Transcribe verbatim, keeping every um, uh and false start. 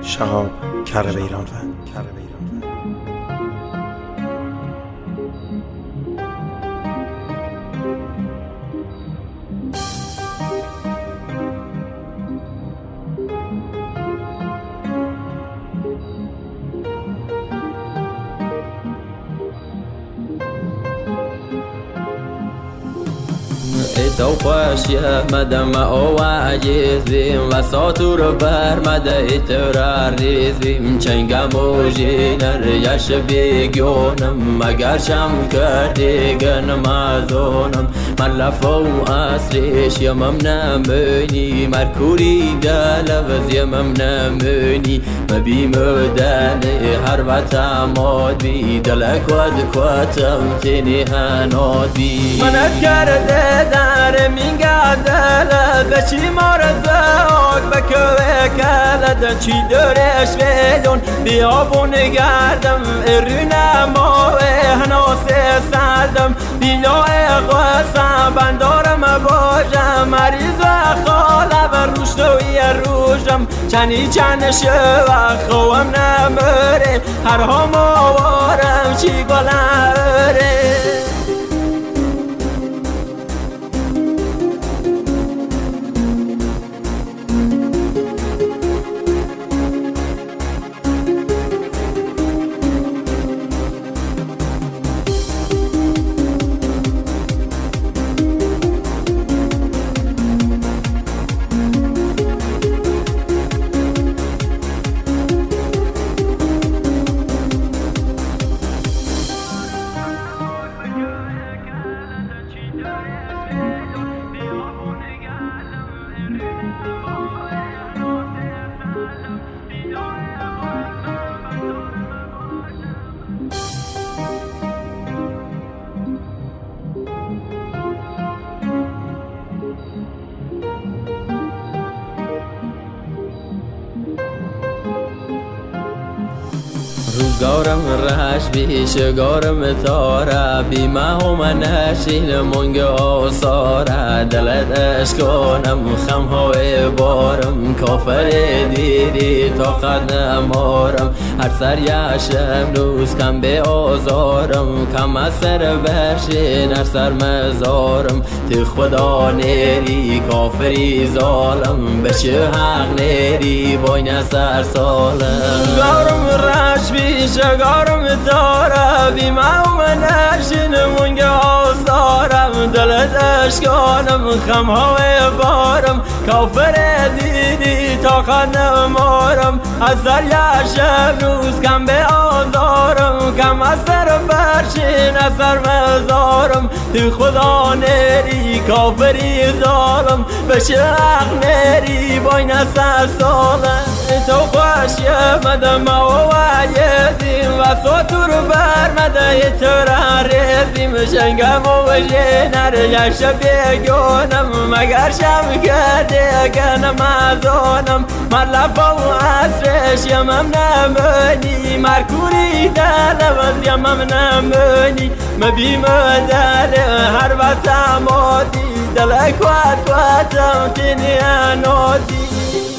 شهاب کربیرانوند. تو خوشی مدام او عجیزیم و ساتور بر مده ترار ریزیم چنگم و جینر یش بیگیونم مگر شم کردی گنم ازونم من لفو اصریش یمم نمونی مرکوری دلوز یمم نمونی مبیم دلی هر وطماد بی دلک ود کتم تینی هناد بی منت کرده در میگردل بچی مارزاک بکوه کلد چی درش ویدون بیابون گردم ارونه ماه هناس سردم بینای قصم بندارم باجم مریض و خاله و روشتوی روشم چنی چند شوه خوام نمره هر هم آوارم چی گلره روزگارم رش بیشگارم تاره بیمه هم نشین منگ آساره دلت اشکانم خم های بارم کافر دیری تا قد نمارم هر سر یشم روز کم به آزارم کم از سر برشین هر سر مزارم تی خدا نیری کافری ظالم بشه حق نیری باین سر سالم روزگارم رش بیشگارم تاره بیمه هم نشین منگ آسارم دلت اشکانم خم های بارم کافر دیدی تا قد نمارم از سر یشم روز کم به آزارم کم از سر برشین از سر مزارم تی خدا نیری کافری ظالم بشه حق نیری باین سر سالم تو خوشی مدام او عیدیم و ساتور بر مده ترار ریزیم شنگم و جینر یش بیگونم مگر شم کرده گنم ازونم من لفو اصرش یمم نمونی مرکوری دلوز یمم نمونی مبیم دل هر وطمادی دلک ود کتم تینی انادی